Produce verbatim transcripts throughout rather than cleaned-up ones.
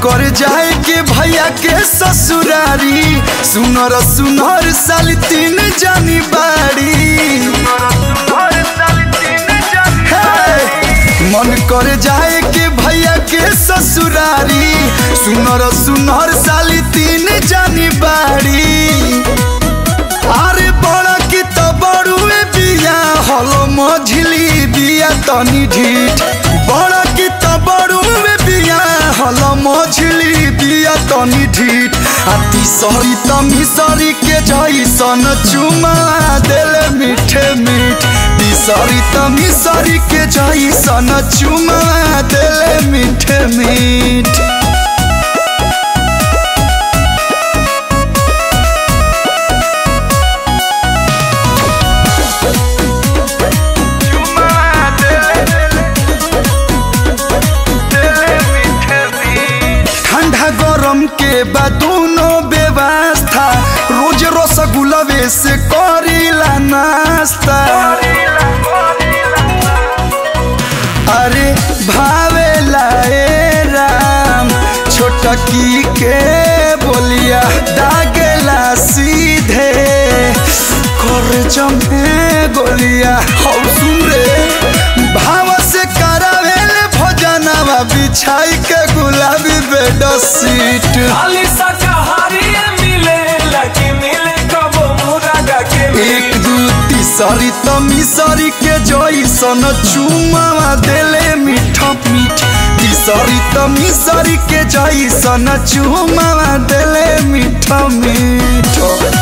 कर जाए के भैया के ससुरारी, सुनर सुनर साली तीन जानी बाड़ी। मन कर जाए के भैया के ससुरारी, सुनर सुनर साली तीन जानी बाड़ी। अरे बड़ा की तो बड़ुए बिया हलो मझली बिया तनी ढीठ, बड़ा की तो बड़ुए बिया हलो मझली बिया तनी ढीठ। आती सरी तमी सरी के जैसन चुमा देले मीठे मीठ, सरी तमी सरी के जैसन चुमा देले मीठे मीठ। ठंडा गरम के बाद दोनों व्यवस्था, रोज रसगुल्ला से करीला नाश्ता। अरे भावेला ए राम छोटकी के बोलिया, दागेला सीधे कर जमे गोलिया। हौ सुन रे भाव से करावेले भजनवा बिछाई के गुलाबी बेड सीट। खाली शाकाहारी मिले लकी मिले कबो मुरागा के एक दू तीसरी तमी सरी के जैसन चुमा देले मीठ मीठ, तीसरी तमी सरी के जैसन चुमा देले मीठ मीठ।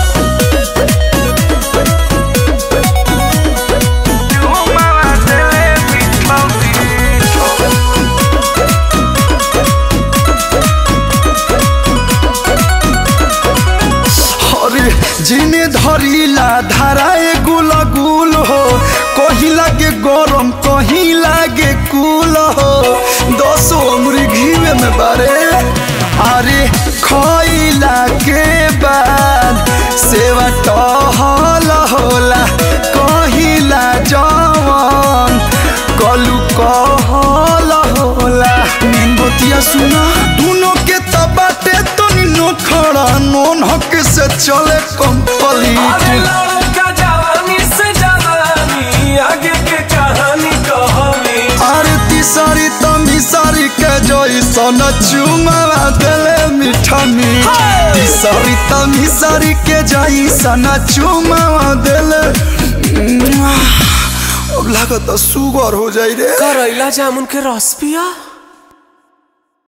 जिने धरीला धाराए गुल गुल हो, कहीं लागे गरम कहीं लागे कूल हो, दसो उम्र घीवे में बारे। अरे खइला के बाद सेवा टहल होला, कहिला जवन कलू कहल होला। नींबतिया सुना दोनों के तबाटे तो खड़ा नोन हक से चले कंप्लीट। अरे लड़का जवानी से जवानी आगे के कहानी कहानी। अरे तीसरी तमी सरी के जैसन चुमा देले मीठा मीठ, तीसरी तमी सरी के जैसन चुमा देले। अब लागत सुगर हो जाई रे। करैला जामुन के रस पिया।